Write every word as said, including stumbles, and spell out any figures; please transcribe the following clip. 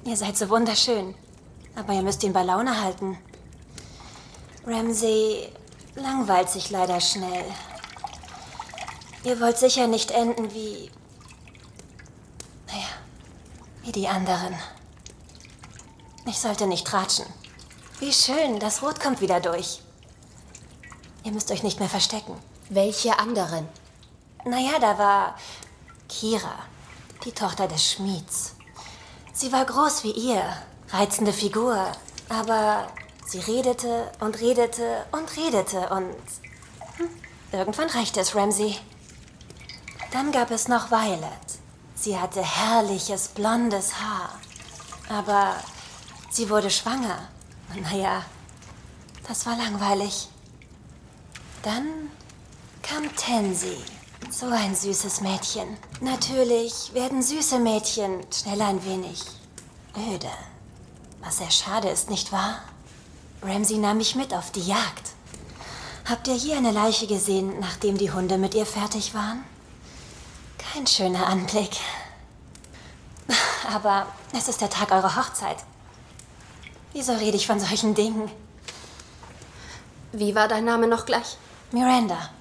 Ihr seid so wunderschön. Aber ihr müsst ihn bei Laune halten. Ramsay langweilt sich leider schnell. Ihr wollt sicher nicht enden wie... Naja, wie die anderen. Ich sollte nicht tratschen. Wie schön, das Rot kommt wieder durch. Ihr müsst euch nicht mehr verstecken. Welche anderen? Naja, da war Kira, die Tochter des Schmieds. Sie war groß wie ihr, reizende Figur, aber sie redete und redete und redete und hm, irgendwann reichte es Ramsay. Dann gab es noch Violet. Sie hatte herrliches, blondes Haar, aber sie wurde schwanger. Und naja, das war langweilig. Dann kam Tansy. So ein süßes Mädchen. Natürlich werden süße Mädchen schnell ein wenig öde. Was sehr schade ist, nicht wahr? Ramsay nahm mich mit auf die Jagd. Habt ihr je eine Leiche gesehen, nachdem die Hunde mit ihr fertig waren? Kein schöner Anblick. Aber es ist der Tag eurer Hochzeit. Wieso rede ich von solchen Dingen? Wie war dein Name noch gleich? Miranda.